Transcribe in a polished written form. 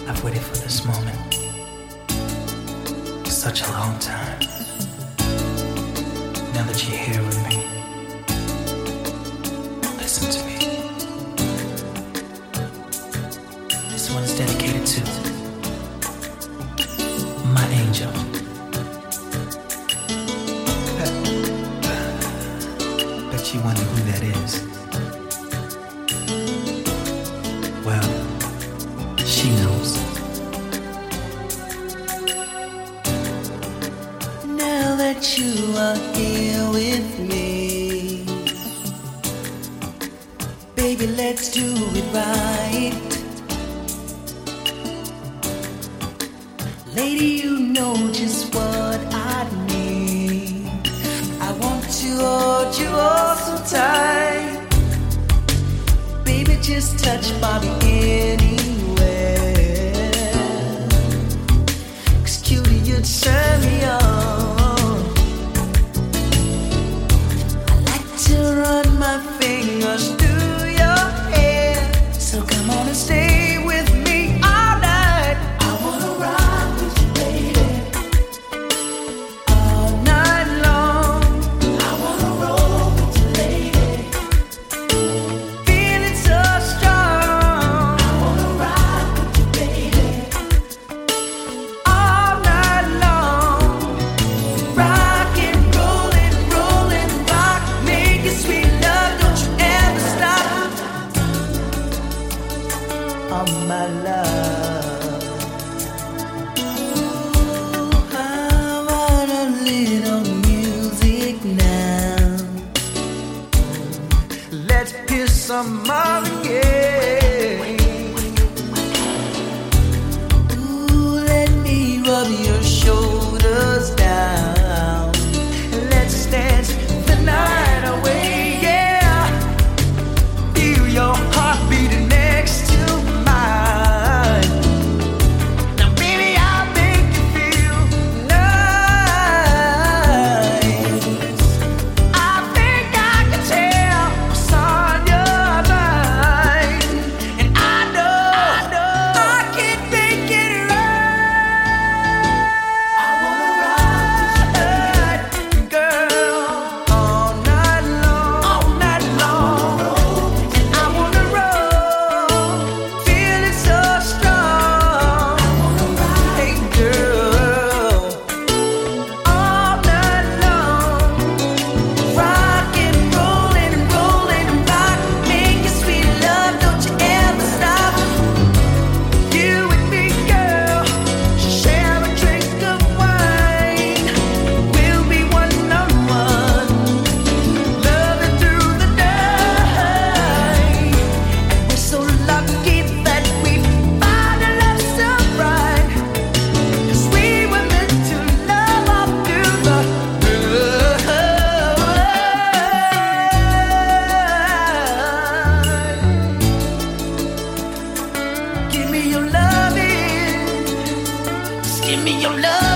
I've waited for this moment for such a long time. Now that you're here with me, listen to me. This one is dedicated to my angel. Bet you wonder who that is. Well, she knows. Now that you are here with me, baby, let's do it right. Lady, you know just what I need. I want to hold you all so tight. Baby, just touch Bobby anywhere. 'Cause cutie, you turn me on. I like to run my fingers through your hair. So come on and stay with me all night. I wanna ride with you, baby, all night long. I wanna roll with you, lady, feeling so strong. I wanna ride with you, baby, all night long. Rockin', rollin', rollin', rock, making sweet love, don't you ever stop. Oh, my love. Ooh, I want a little music now. Let's hear some Marvin Gaye. Ooh, let me rub your shoulders down. Let's dance the night away, yeah. Feel your heart beating next to mine. Now, baby, I'll make you feel nice. I think I can tell what's on your mind, and I know I can make it right. I wanna ride, girl, all night long, and I wanna roll, feeling so strong. Hey, girl, all night long, rockin', rollin', rollin', rock, making sweet love, don't you ever stop. You and me, girl, share a drink of wine. We'll be one-on-one, loving through the night. And we're so lucky that we found a love so bright. 'Cause we were meant to love all through the night. Give me your loving, just give me your love.